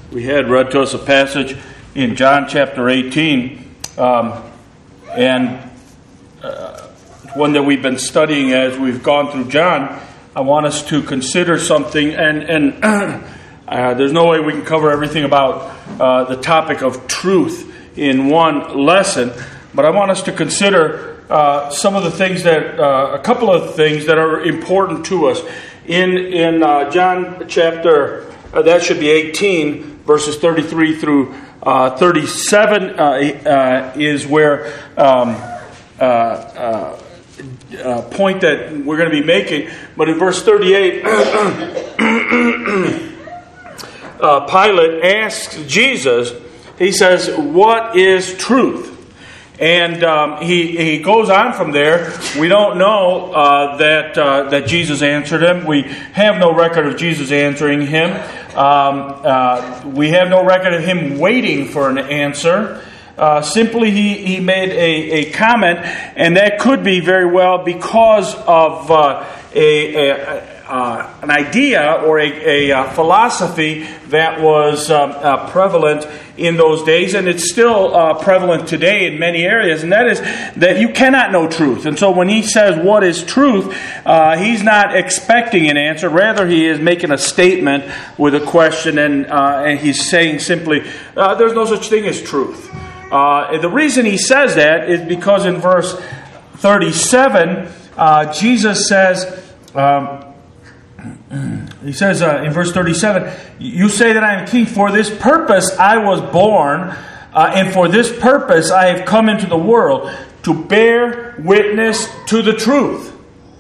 We had read to us a passage in John chapter 18, and one that we've been studying as we've gone through John. I want us to consider something, and there's no way we can cover everything about the topic of truth in one lesson, but I want us to consider some of the things that, a couple of things that are important to us. In John chapter, that should be 18, verses 33 through 37 is where point that we're going to be making. But in verse 38, Pilate asks Jesus, he says, "What is truth?" And he goes on from there. We don't know that Jesus answered him. We have no record of Jesus answering him. We have no record of him waiting for an answer. Simply, he made a comment, and that could be very well because of an idea or a philosophy that was prevalent in those days, and it's still prevalent today in many areas, and that is that you cannot know truth. And so when he says, "What is truth?" He's not expecting an answer. Rather, he is making a statement with a question, and he's saying simply, there's no such thing as truth. The reason he says that is because in verse 37, Jesus says, he says in verse 37, "You say that I am king. For this purpose I was born, and for this purpose I have come into the world, to bear witness to the truth.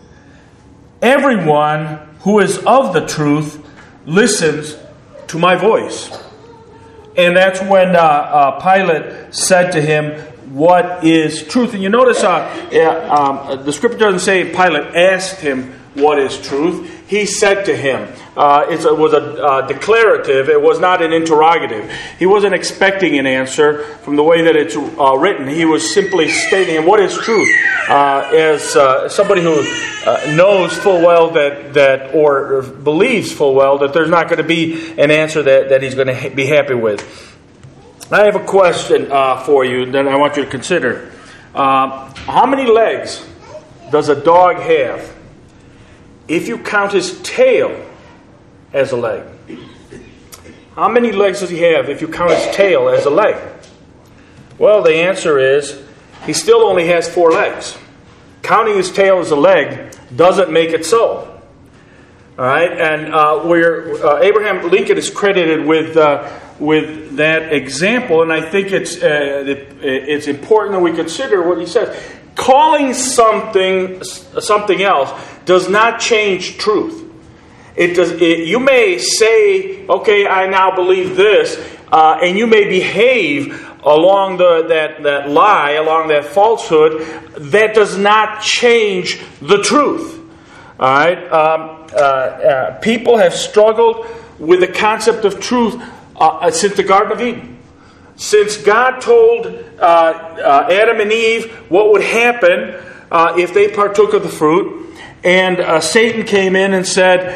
Everyone who is of the truth listens to my voice." And that's when Pilate said to him, "What is truth?" And you notice the scripture doesn't say Pilate asked him, "What is truth?" He said to him. It was a declarative. It was not an interrogative. He wasn't expecting an answer from the way that it's written. He was simply stating, "What is truth?" As somebody who knows full well that or believes full well that there's not going to be an answer that he's going to be happy with. I have a question for you that I want you to consider. How many legs does a dog have if you count his tail as a leg? How many legs does he have if you count his tail as a leg? Well, the answer is he still only has 4 legs. Counting his tail as a leg doesn't make it so. All right, and Abraham Lincoln is credited with that example, and I think it's important that we consider what he says. Calling something else does not change truth. You may say, "Okay, I now believe this," and you may behave along that lie, along that falsehood. That does not change the truth. All right. People have struggled with the concept of truth since the Garden of Eden. Since God told Adam and Eve what would happen if they partook of the fruit, and Satan came in and said,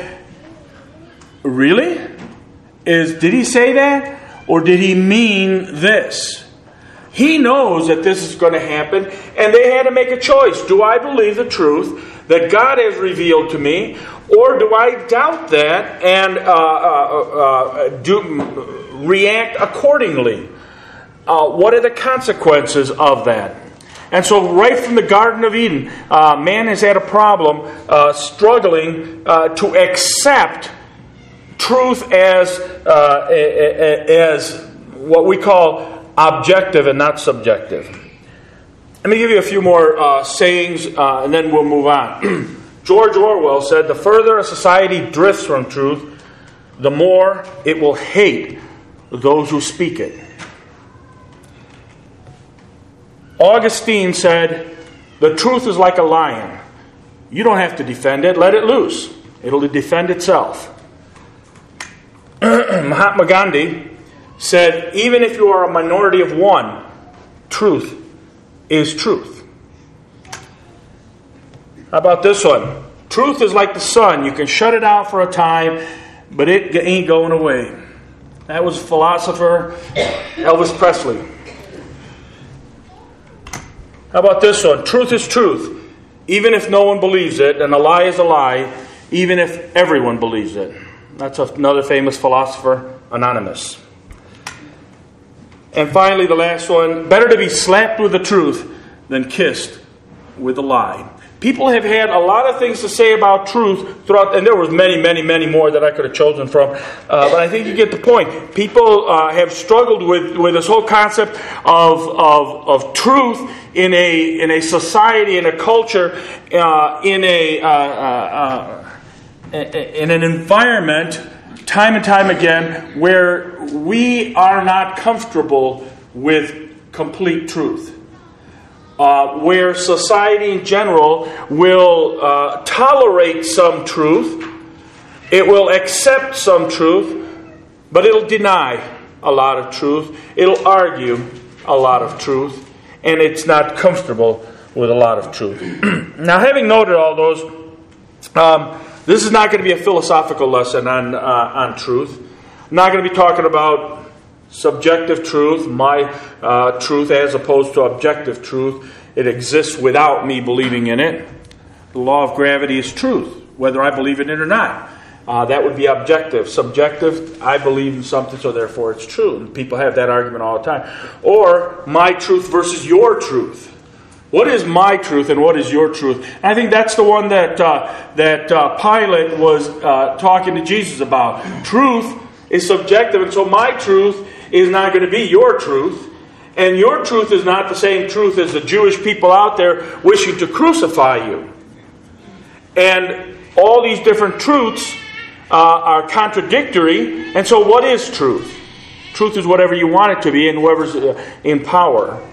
"Really? Did he say that? Or did he mean this?" He knows that this is going to happen, and they had to make a choice. Do I believe the truth that God has revealed to me, or do I doubt that and react accordingly? What are the consequences of that? And so right from the Garden of Eden, man has had a problem struggling to accept truth as what we call objective and not subjective. Let me give you a few more sayings, and then we'll move on. George Orwell said, "The further a society drifts from truth, the more it will hate those who speak it." Augustine said, "The truth is like a lion. You don't have to defend it. Let it loose. It'll defend itself." Mahatma Gandhi said, "Even if you are a minority of one, truth is truth." How about this one? "Truth is like the sun. You can shut it out for a time, but it ain't going away." That was philosopher Elvis Presley. How about this one? Truth is truth, even if no one believes it, and a lie is a lie, even if everyone believes it. That's another famous philosopher, Anonymous. And finally, the last one, better to be slapped with the truth than kissed with a lie. People have had a lot of things to say about truth throughout, and there was many, many, many more that I could have chosen from. But I think you get the point. People have struggled with this whole concept of truth in a society, in a culture, in an environment, time and time again, where we are not comfortable with complete truth. Where society in general will tolerate some truth, it will accept some truth, but it'll deny a lot of truth. It'll argue a lot of truth, and it's not comfortable with a lot of truth. Now, having noted all those, this is not going to be a philosophical lesson on truth. I'm not going to be talking about subjective truth, my truth, as opposed to objective truth. It exists without me believing in it. The law of gravity is truth, whether I believe in it or not. That would be objective. Subjective, I believe in something, so therefore it's true. And people have that argument all the time. Or my truth versus your truth. What is my truth and what is your truth? And I think that's the one that Pilate was talking to Jesus about. Truth is subjective, and so my truth is not going to be your truth. And your truth is not the same truth as the Jewish people out there wishing to crucify you. And all these different truths are contradictory. And so what is truth? Truth is whatever you want it to be and whoever's in power.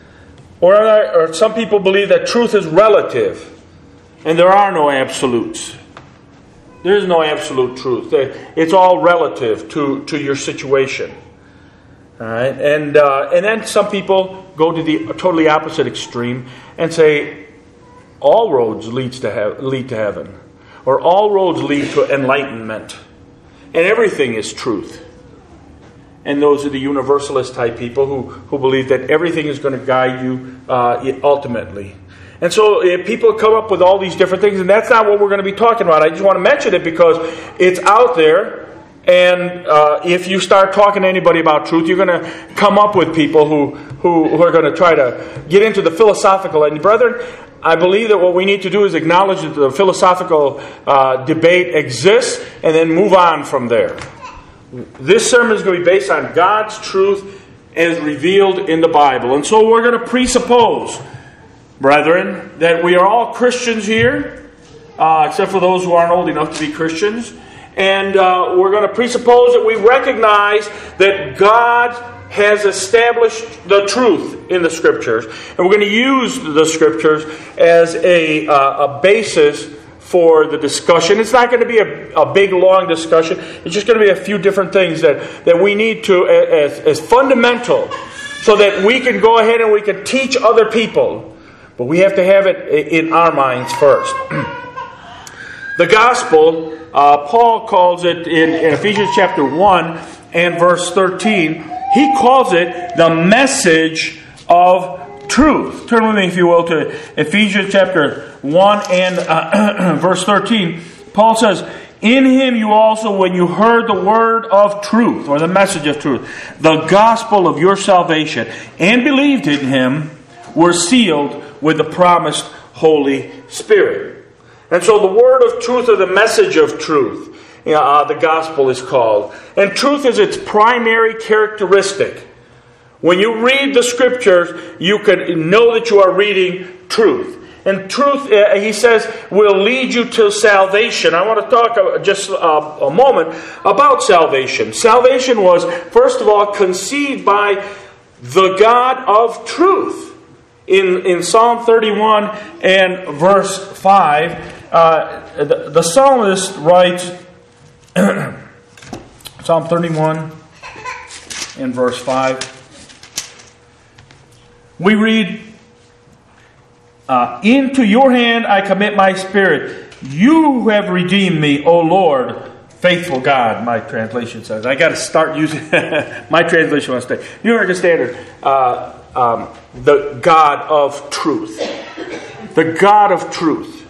Or some people believe that truth is relative. And there are no absolutes. There is no absolute truth. It's all relative to your situation. All right, and then some people go to the totally opposite extreme and say all roads lead to heaven, or all roads lead to enlightenment, and everything is truth. And those are the universalist type people who believe that everything is going to guide you ultimately. And so people come up with all these different things, and that's not what we're going to be talking about. I just want to mention it because it's out there. And if you start talking to anybody about truth, you're going to come up with people who are going to try to get into the philosophical. And brethren, I believe that what we need to do is acknowledge that the philosophical debate exists and then move on from there. This sermon is going to be based on God's truth as revealed in the Bible. And so we're going to presuppose, brethren, that we are all Christians here, except for those who aren't old enough to be Christians. And we're going to presuppose that we recognize that God has established the truth in the Scriptures. And we're going to use the Scriptures as a basis for the discussion. It's not going to be a big, long discussion. It's just going to be a few different things that we need to, as fundamental, so that we can go ahead and we can teach other people. But we have to have it in our minds first. The gospel, Paul calls it in Ephesians chapter 1 and verse 13, he calls it the message of truth. Turn with me, if you will, to Ephesians chapter 1 and verse 13. Paul says, in him you also, when you heard the word of truth, or the message of truth, the gospel of your salvation, and believed in him, were sealed with the promised Holy Spirit. And so the word of truth, or the message of truth, the gospel is called. And truth is its primary characteristic. When you read the Scriptures, you can know that you are reading truth. And truth, he says, will lead you to salvation. I want to talk just a moment about salvation. Salvation was, first of all, conceived by the God of truth. In Psalm 31 and verse 5, the psalmist writes, Psalm 31 and verse 5, we read, into your hand I commit my spirit. You who have redeemed me, O Lord, Faithful God, my translation says. I got to start using my translation wants to stay. New American Standard, the God of truth. The God of truth.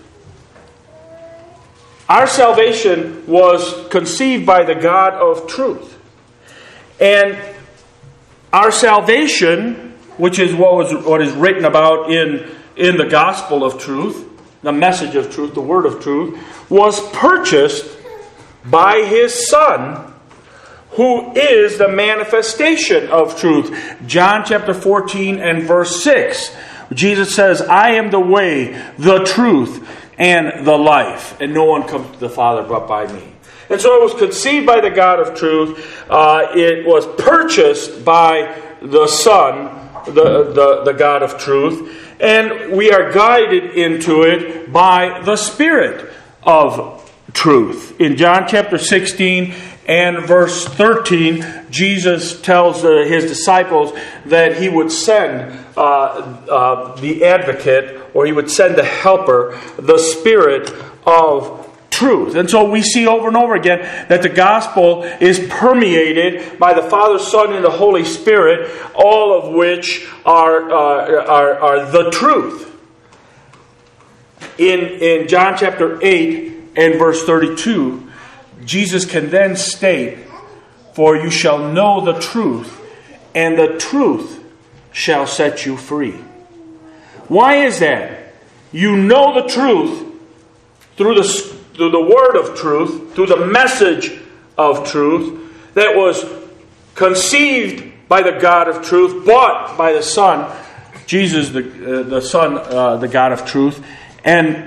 Our salvation was conceived by the God of truth. And our salvation, which is what is written about in the gospel of truth, the message of truth, the word of truth, was purchased by His Son, who is the manifestation of truth. John chapter 14 and verse 6. Jesus says, I am the way, the truth, and the life. And no one comes to the Father but by me. And so it was conceived by the God of truth. It was purchased by the Son, the God of truth. And we are guided into it by the Spirit of truth. In John chapter 16 and verse 13, Jesus tells His disciples that He would send the advocate, or He would send the helper, the Spirit of truth. And so we see over and over again that the gospel is permeated by the Father, Son, and the Holy Spirit, all of which are the truth. In John chapter 8 and verse 32, Jesus can then state, for you shall know the truth, and the truth shall set you free. Why is that? You know the truth through the word of truth, through the message of truth that was conceived by the God of truth, bought by the Son, Jesus, the Son, the God of truth, and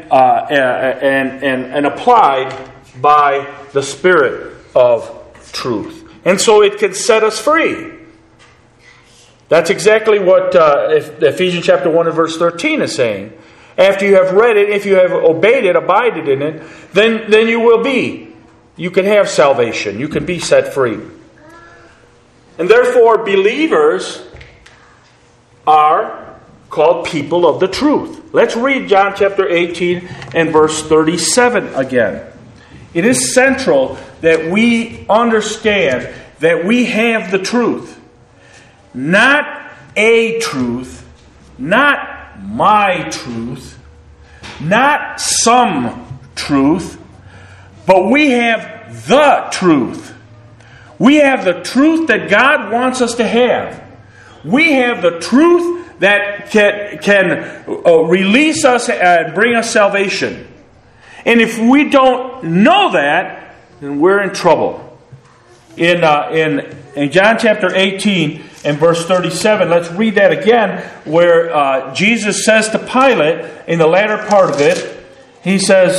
applied by the Spirit of truth. And so it can set us free. That's exactly what Ephesians chapter 1 and verse 13 is saying. After you have read it, if you have obeyed it, abided in it, then you will be. You can have salvation. You can be set free. And therefore, believers are called people of the truth. Let's read John chapter 18 and verse 37 again. It is central that we understand that we have the truth. Not a truth, not my truth, not some truth, but we have the truth. We have the truth that God wants us to have. We have the truth that can release us and bring us salvation. And if we don't know that, then we're in trouble. In John chapter 18 and verse 37, let's read that again, where Jesus says to Pilate, in the latter part of it, He says,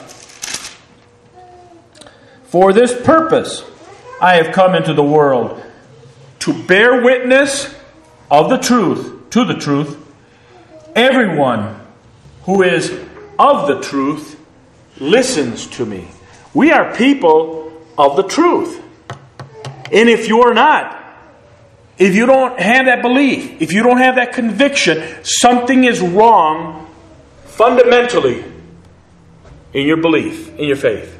for this purpose I have come into the world, to bear witness of the truth, to the truth. Everyone who is of the truth listens to me. We are people of the truth. And if you are not, if you don't have that belief, if you don't have that conviction, something is wrong fundamentally in your belief, in your faith.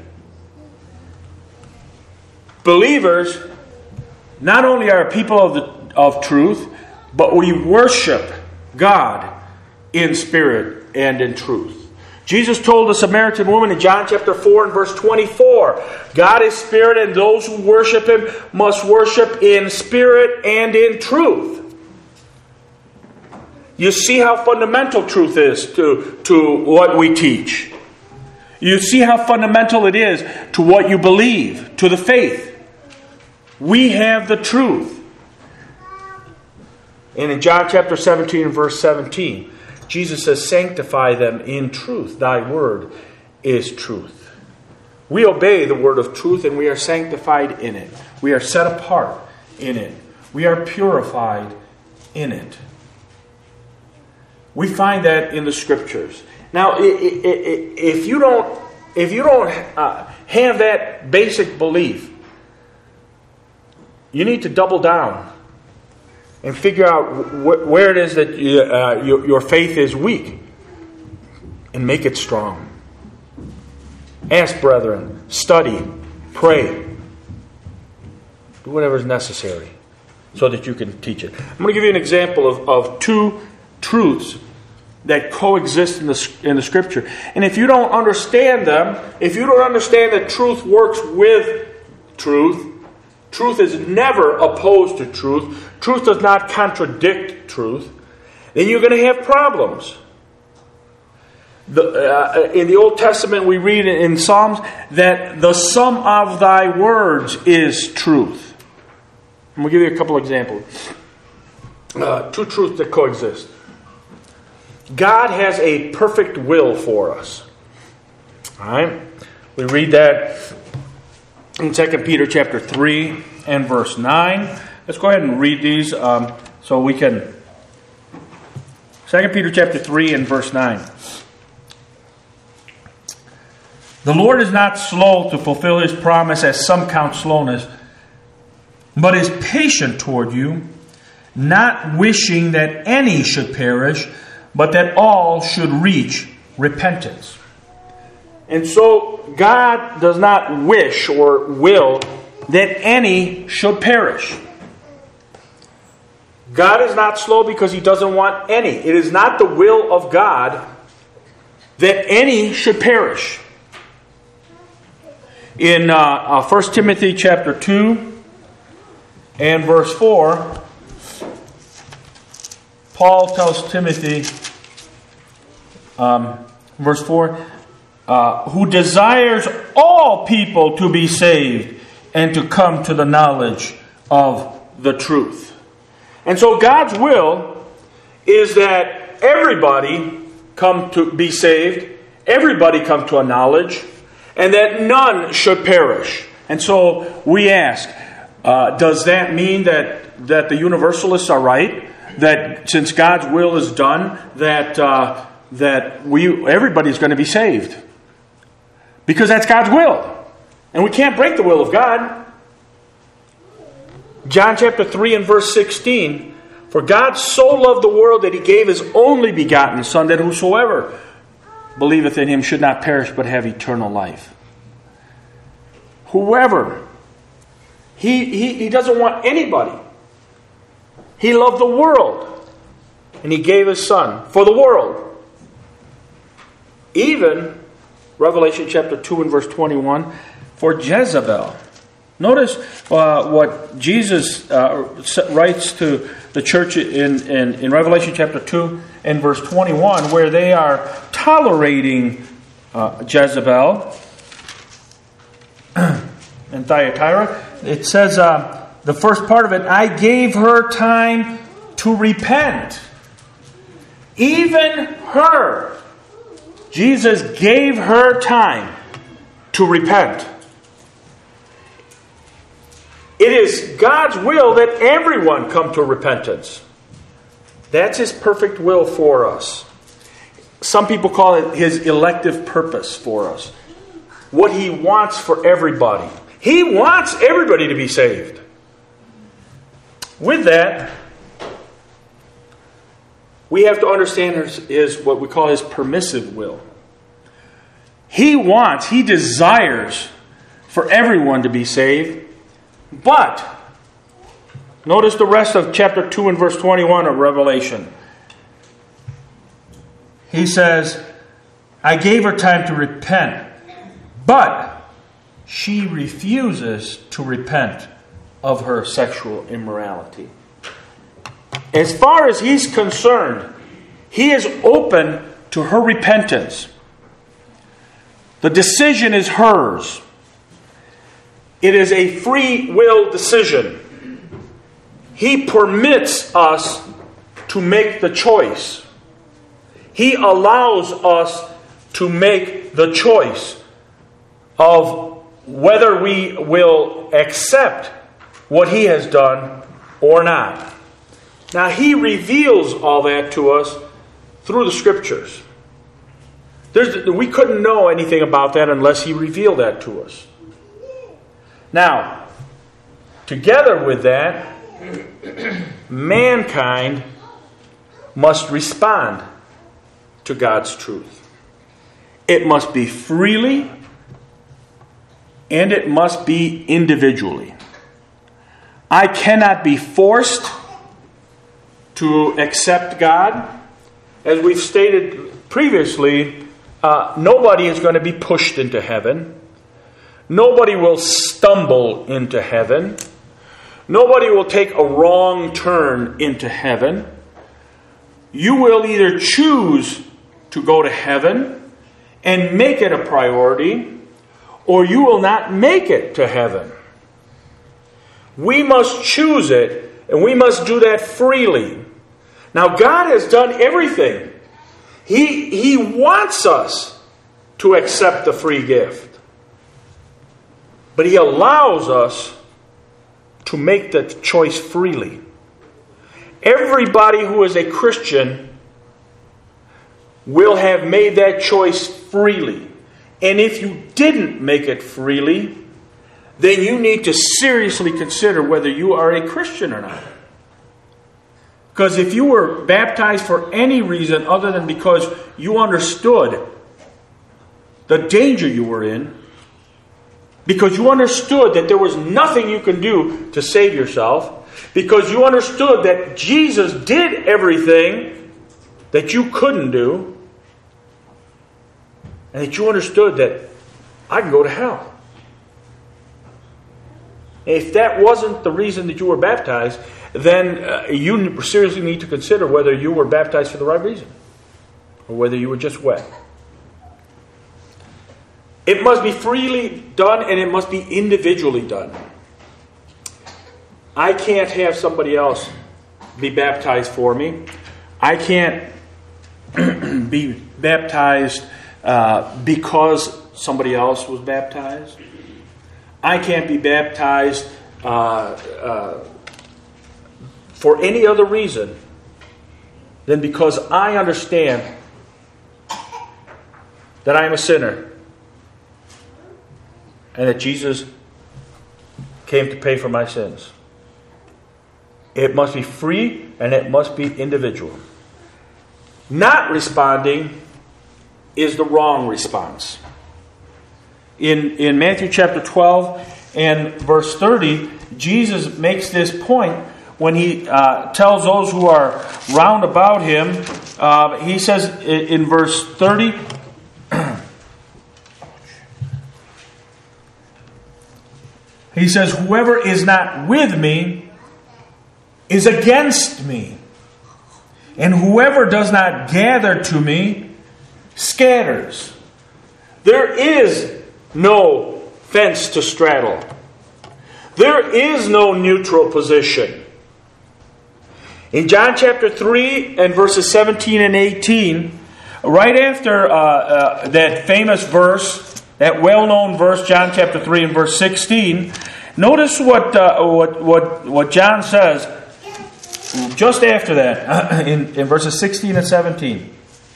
Believers not only are people of truth, but we worship God in spirit and in truth. Jesus told the Samaritan woman in John chapter 4 and verse 24, God is spirit, and those who worship Him must worship in spirit and in truth. You see how fundamental truth is to what we teach. You see how fundamental it is to what you believe, to the faith. We have the truth. And in John chapter 17 and verse 17, Jesus says, sanctify them in truth. Thy word is truth. We obey the word of truth, and we are sanctified in it. We are set apart in it. We are purified in it. We find that in the Scriptures. Now, if you don't have that basic belief, you need to double down and figure out where it is that your faith is weak, and make it strong. Ask brethren, study, Pray. Do whatever is necessary so that you can teach it. I'm going to give you an example of two truths that coexist in the Scripture. And if you don't understand them, if you don't understand that truth works with truth, truth is never opposed to truth, truth does not contradict truth, then you're going to have problems. In the Old Testament, we read in Psalms that the sum of thy words is truth. I'm going to give you a couple examples. Two truths that coexist. God has a perfect will for us. All right? We read that in 2 Peter chapter 3 and verse 9. Let's go ahead and read these so we can... 2 Peter chapter 3 and verse 9. The Lord is not slow to fulfill His promise, as some count slowness, but is patient toward you, not wishing that any should perish, but that all should reach repentance. And so God does not wish or will that any should perish. God is not slow because He doesn't want any. It is not the will of God that any should perish. In 1 Timothy chapter 2 and verse 4, Paul tells Timothy, verse 4, who desires all people to be saved and to come to the knowledge of the truth. And so God's will is that everybody come to be saved, everybody come to a knowledge, and that none should perish. And so we ask, does that mean that the universalists are right? That since God's will is done, that everybody's going to be saved? Because that's God's will. And we can't break the will of God. John chapter 3 and verse 16. For God so loved the world that He gave His only begotten Son, that whosoever believeth in Him should not perish but have eternal life. Whoever. He doesn't want anybody. He loved the world. And He gave His Son for the world. Even Revelation chapter 2 and verse 21, for Jezebel. Notice what Jesus writes to the church in Revelation chapter 2 and verse 21, where they are tolerating Jezebel and Thyatira. It says, the first part of it, I gave her time to repent. Even her. Jesus gave her time to repent. It is God's will that everyone come to repentance. That's His perfect will for us. Some people call it His elective purpose for us. What He wants for everybody. He wants everybody to be saved. With that, we have to understand his what we call His permissive will. He desires for everyone to be saved. But, notice the rest of chapter 2 and verse 21 of Revelation. He says, I gave her time to repent, but she refuses to repent of her sexual immorality. As far as He's concerned, He is open to her repentance. The decision is hers. It is a free will decision. He permits us to make the choice. He allows us to make the choice of whether we will accept what He has done or not. Now, He reveals all that to us through the Scriptures. We couldn't know anything about that unless He revealed that to us. Now, together with that, mankind must respond to God's truth. It must be freely and it must be individually. I cannot be forced to accept God. As we've stated previously, nobody is going to be pushed into heaven. Nobody will stumble into heaven. Nobody will take a wrong turn into heaven. You will either choose to go to heaven and make it a priority, or you will not make it to heaven. We must choose it, and we must do that freely. Now, God has done everything. He wants us to accept the free gift. But He allows us to make the choice freely. Everybody who is a Christian will have made that choice freely. And if you didn't make it freely, then you need to seriously consider whether you are a Christian or not. Because if you were baptized for any reason other than because you understood the danger you were in, because you understood that there was nothing you can do to save yourself, because you understood that Jesus did everything that you couldn't do, and that you understood that I can go to hell. If that wasn't the reason that you were baptized, then you seriously need to consider whether you were baptized for the right reason, or whether you were just wet. It must be freely done, and it must be individually done. I can't have somebody else be baptized for me. I can't be baptized because somebody else was baptized. I can't be baptized for any other reason than because I understand that I am a sinner and that Jesus came to pay for my sins. It must be free and it must be individual. Not responding is the wrong response. In Matthew chapter 12 and verse 30, Jesus makes this point when He tells those who are round about Him. He says in verse 30, He says, "Whoever is not with me is against me, and whoever does not gather to me scatters." There is no fence to straddle. There is no neutral position. In John chapter 3 and verses 17 and 18, right after that famous verse, that well-known verse, John chapter 3 and verse 16, notice what John says just after that, in verses 16 and 17.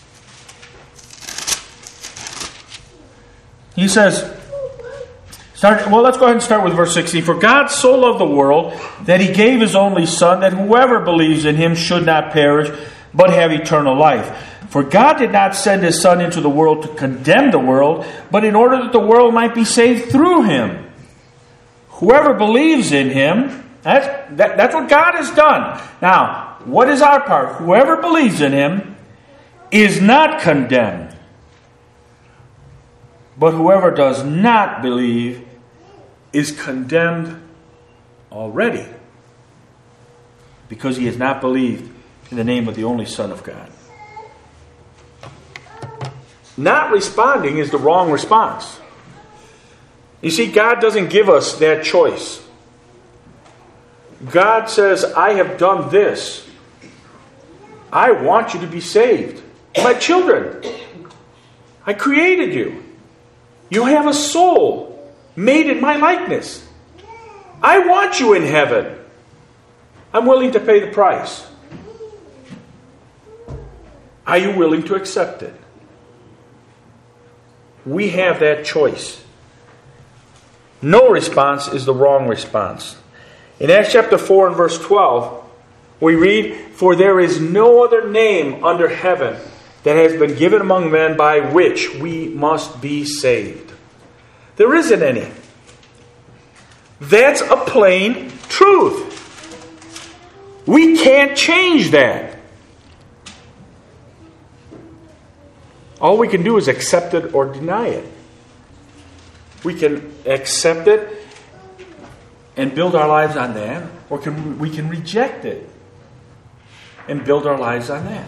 He says, let's go ahead and start with verse 16. "For God so loved the world that He gave His only Son, that whoever believes in Him should not perish, but have eternal life. For God did not send His Son into the world to condemn the world, but in order that the world might be saved through Him. Whoever believes in Him," that's what God has done. Now, what is our part? Whoever believes in Him is not condemned. But whoever does not believe is condemned already, because he has not believed in the name of the only Son of God. Not responding is the wrong response. You see, God doesn't give us that choice. God says, "I have done this. I want you to be saved. My children, I created you. You have a soul made in my likeness. I want you in heaven. I'm willing to pay the price. Are you willing to accept it?" We have that choice. No response is the wrong response. In Acts chapter 4 and verse 12, we read, "For there is no other name under heaven that has been given among men by which we must be saved." There isn't any. That's a plain truth. We can't change that. All we can do is accept it or deny it. We can accept it and build our lives on that, or we can reject it and build our lives on that.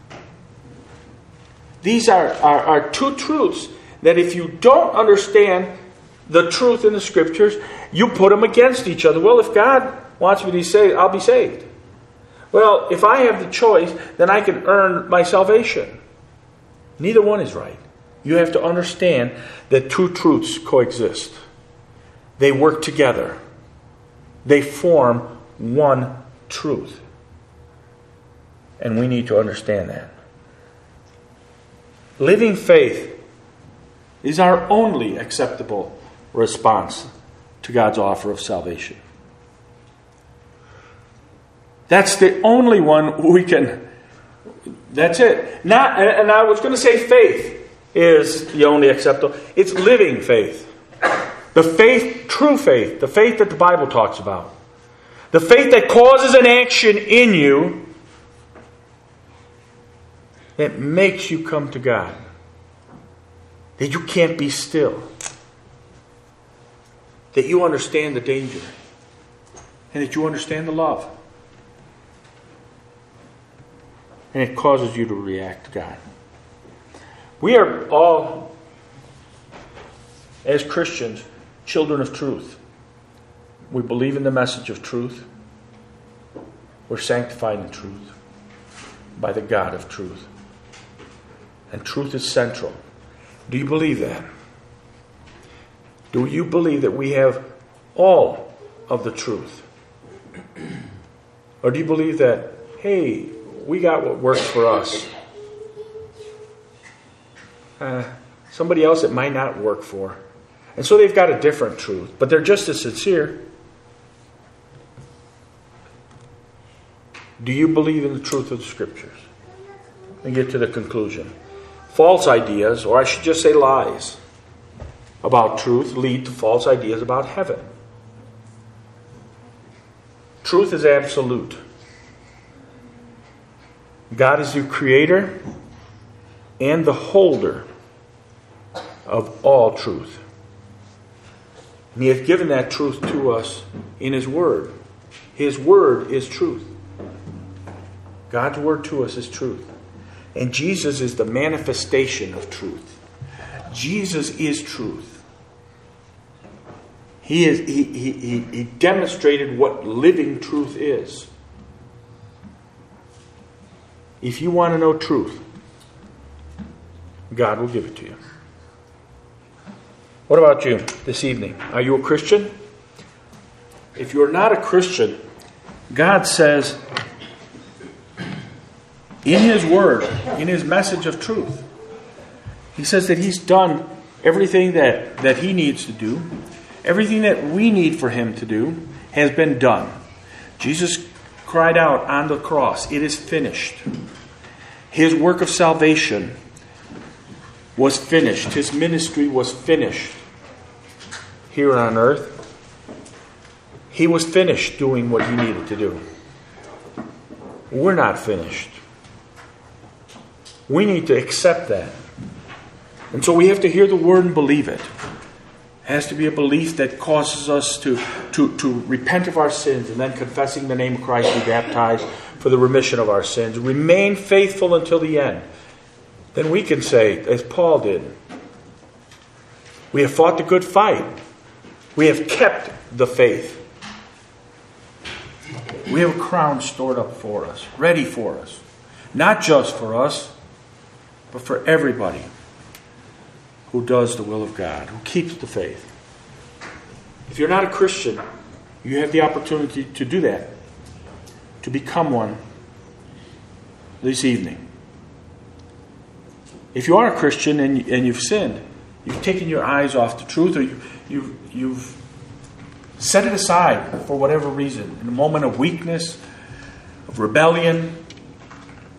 These are two truths that if you don't understand the truth in the Scriptures, you put them against each other. Well, if God wants me to be saved, I'll be saved. Well, if I have the choice, then I can earn my salvation. Neither one is right. You have to understand that two truths coexist. They work together. They form one truth. And we need to understand that. Living faith is our only acceptable response to God's offer of salvation. That's the only one we can. That's it. And I was going to say faith is the only acceptable. It's living faith. The faith, true faith, the faith that the Bible talks about. The faith that causes an action in you that makes you come to God. That you can't be still. That you understand the danger. And that you understand the love. And it causes you to react to God. We are all, as Christians, children of truth. We believe in the message of truth. We're sanctified in truth by the God of truth. And truth is central. Do you believe that? Do you believe that we have all of the truth? Or do you believe that, hey, we got what works for us? Somebody else it might not work for. And so they've got a different truth, but they're just as sincere. Do you believe in the truth of the Scriptures? And get to the conclusion. False ideas, or I should just say lies, about truth lead to false ideas about heaven. Truth is absolute. God is the creator and the holder of all truth. And He has given that truth to us in His Word. His Word is truth. God's Word to us is truth. And Jesus is the manifestation of truth. Jesus is truth. He demonstrated what living truth is. If you want to know truth, God will give it to you. What about you this evening? Are you a Christian? If you're not a Christian, God says in His Word, in His message of truth, He says that He's done everything that He needs to do. Everything that we need for Him to do has been done. Jesus cried out on the cross, "It is finished." His work of salvation was finished. His ministry was finished here on earth. He was finished doing what He needed to do. We're not finished. We need to accept that. And so we have to hear the Word and believe it. It has to be a belief that causes us to repent of our sins and then confessing the name of Christ, be baptized for the remission of our sins. Remain faithful until the end. Then we can say, as Paul did, we have fought the good fight. We have kept the faith. We have a crown stored up for us, ready for us. Not just for us, but for everybody who does the will of God, who keeps the faith. If you're not a Christian, you have the opportunity to do that, to become one this evening. If you are a Christian and you've sinned, you've taken your eyes off the truth, or you've set it aside for whatever reason, in a moment of weakness, of rebellion,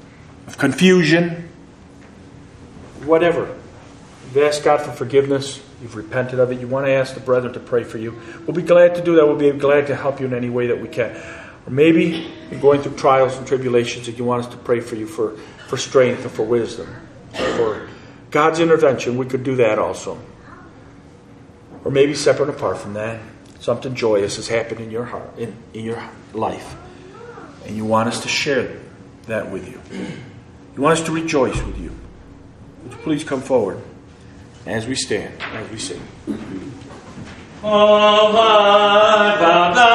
confusion, whatever. You've asked God for forgiveness. you've repented of it, you want to ask the brethren to pray for you, we'll be glad to do that. We'll be glad to help you in any way that we can. Or maybe you're going through trials and tribulations and you want us to pray for you for strength and for wisdom, for God's intervention. We could do that also. Or maybe separate and apart from that, something joyous has happened in your heart, in your life, and you want us to share that with you. You want us to rejoice with you. Would you please come forward as we stand, as we sing.